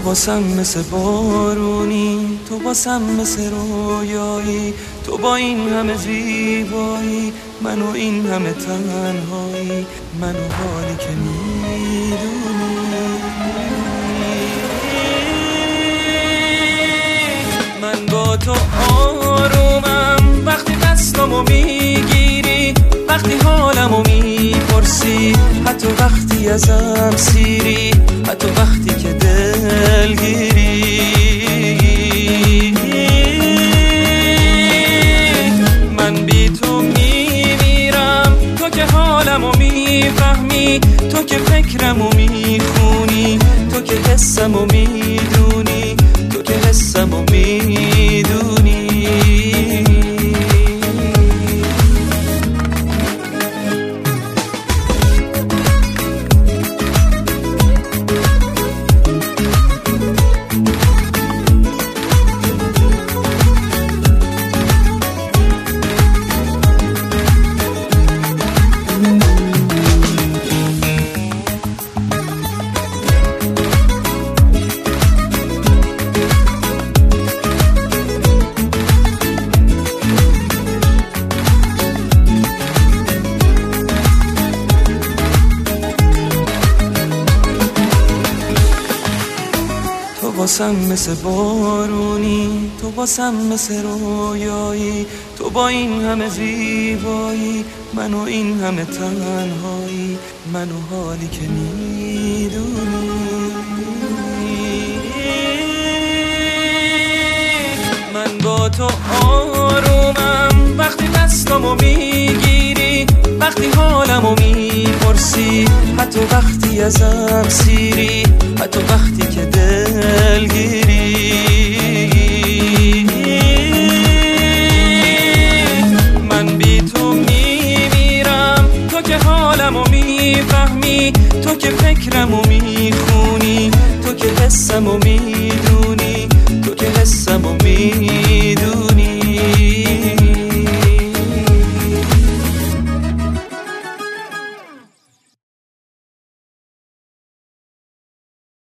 واسم مثل بارونی، تو واسم مثل رویایی، تو با این همه زیبایی، من و این همه تنهایی، من و حالی که میدونی. من با تو آرومم وقتی دستامو میگیری، وقتی حالمو میپرسی، حتی وقتی ازم سیری، حتی وقتی که دلگیری. من بی تو میمیرم، تو که حالمو میفهمی، تو که فکرمو میخونی، تو که حسمو میدونی، تو که حسمو میدونی. تو واسم مثل بارونی، تو واسم مثل رویایی، تو با این همه زیبایی، من و این همه تنهایی، من و حالی که میدونی. من با تو آرومم وقتی دستامو میگیری، وقتی حالمو میپرسی، حتی وقتی ازم سیری، حتی وقتی که دلگیری. من بی تو میمیرم، تو که حالمو میفهمی، تو که فکرمو